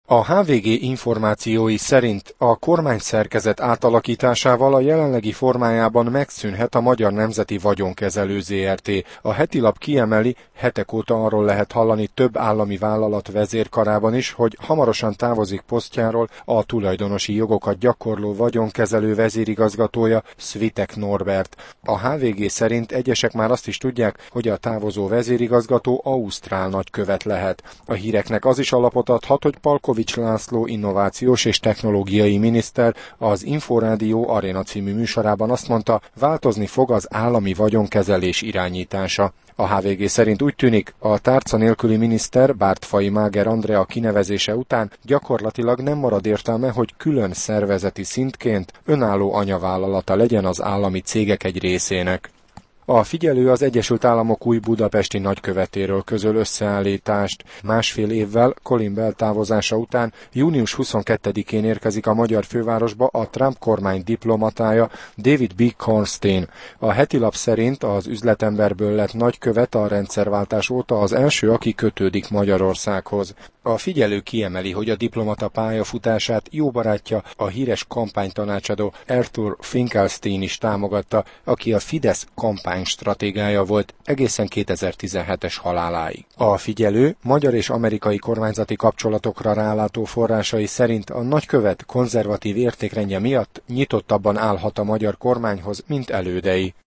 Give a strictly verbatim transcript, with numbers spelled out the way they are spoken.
A há vé gé információi szerint a kormányszerkezet átalakításával a jelenlegi formájában megszűnhet a Magyar Nemzeti Vagyonkezelő zé er té. A heti lap kiemeli, hetek óta arról lehet hallani több állami vállalat vezérkarában is, hogy hamarosan távozik posztjáról a tulajdonosi jogokat gyakorló vagyonkezelő vezérigazgatója, Svitek Norbert. A há vé gé szerint egyesek már azt is tudják, hogy a távozó vezérigazgató ausztrál nagykövet lehet. A híreknek az is alapot adhat, hogy Palkovics László innovációs és technológiai miniszter az Inforádió Aréna című műsorában azt mondta, változni fog az állami vagyonkezelés irányítása. A há vé gé szerint úgy tűnik, a tárca nélküli miniszter Bártfai Máger Andrea kinevezése után gyakorlatilag nem marad értelme, hogy külön szervezeti szintként önálló anyavállalata legyen az állami cégek egy részének. A figyelő az Egyesült Államok új budapesti nagykövetéről közöl összeállítást. Másfél évvel Colin Bell távozása után június huszonkettedikén érkezik a magyar fővárosba a Trump kormány diplomatája, David B. Cornstein. A heti lap szerint az üzletemberből lett nagykövet a rendszerváltás óta az első, aki kötődik Magyarországhoz. A figyelő kiemeli, hogy a diplomata pályafutását jó barátja, a híres kampánytanácsadó Arthur Finkelstein is támogatta, aki a Fidesz kampánystratégája volt egészen kétezer-tizenhetes haláláig. A figyelő magyar és amerikai kormányzati kapcsolatokra rálátó forrásai szerint a nagykövet konzervatív értékrendje miatt nyitottabban állhat a magyar kormányhoz, mint elődei.